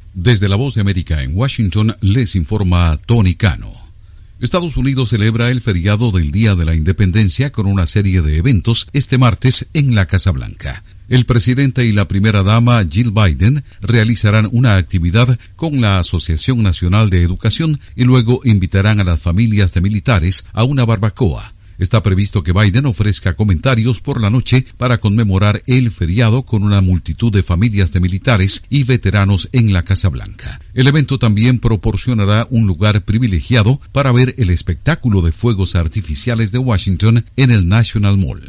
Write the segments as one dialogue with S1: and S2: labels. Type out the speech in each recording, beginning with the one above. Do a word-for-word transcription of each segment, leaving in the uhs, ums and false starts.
S1: Desde La Voz de América en Washington les informa Tony Cano. Estados Unidos celebra el feriado del Día de la Independencia con una serie de eventos este martes en la Casa Blanca. El presidente y la primera dama Jill Biden realizarán una actividad con la Asociación Nacional de Educación y luego invitarán a las familias de militares a una barbacoa. Está previsto que Biden ofrezca comentarios por la noche para conmemorar el feriado con una multitud de familias de militares y veteranos en la Casa Blanca. El evento también proporcionará un lugar privilegiado para ver el espectáculo de fuegos artificiales de Washington en el National Mall.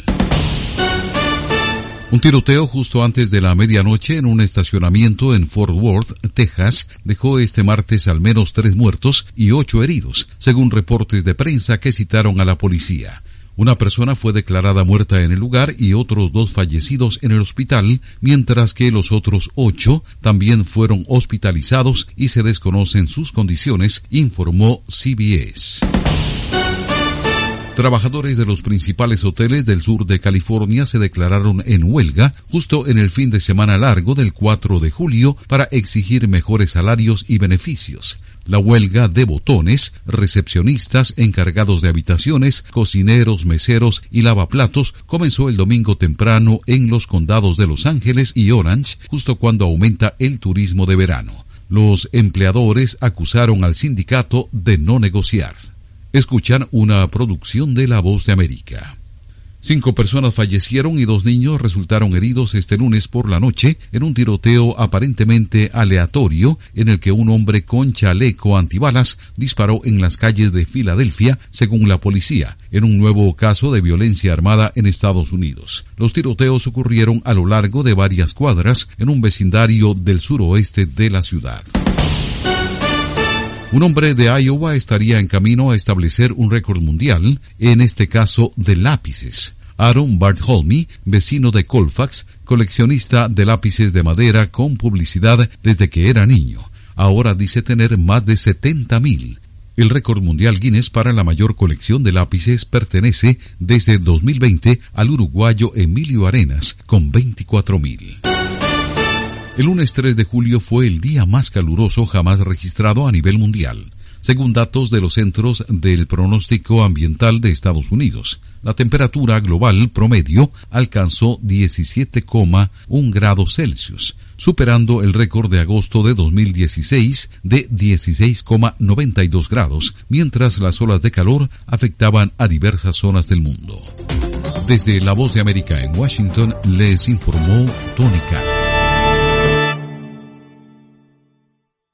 S1: Un tiroteo justo antes de la medianoche en un estacionamiento en Fort Worth, Texas, dejó este martes al menos tres muertos y ocho heridos, según reportes de prensa que citaron a la policía. Una persona fue declarada muerta en el lugar y otros dos fallecidos en el hospital, mientras que los otros ocho también fueron hospitalizados y se desconocen sus condiciones, informó C B S. Trabajadores de los principales hoteles del sur de California se declararon en huelga justo en el fin de semana largo del cuatro de julio para exigir mejores salarios y beneficios. La huelga de botones, recepcionistas, encargados de habitaciones, cocineros, meseros y lavaplatos comenzó el domingo temprano en los condados de Los Ángeles y Orange, justo cuando aumenta el turismo de verano. Los empleadores acusaron al sindicato de no negociar. Escuchan una producción de La Voz de América. Cinco personas fallecieron y dos niños resultaron heridos este lunes por la noche en un tiroteo aparentemente aleatorio en el que un hombre con chaleco antibalas disparó en las calles de Filadelfia, según la policía, en un nuevo caso de violencia armada en Estados Unidos. Los tiroteos ocurrieron a lo largo de varias cuadras en un vecindario del suroeste de la ciudad. Un hombre de Iowa estaría en camino a establecer un récord mundial, en este caso de lápices. Aaron Bartholme, vecino de Colfax, coleccionista de lápices de madera con publicidad desde que era niño. Ahora dice tener más de setenta mil. El récord mundial Guinness para la mayor colección de lápices pertenece desde dos mil veinte al uruguayo Emilio Arenas, con veinticuatro mil. El lunes tres de julio fue el día más caluroso jamás registrado a nivel mundial, según datos de los Centros del Pronóstico Ambiental de Estados Unidos. La temperatura global promedio alcanzó diecisiete coma uno grados Celsius, superando el récord de agosto de dos mil dieciséis de dieciséis coma noventa y dos grados, mientras las olas de calor afectaban a diversas zonas del mundo. Desde La Voz de América en Washington les informó Tony Cano.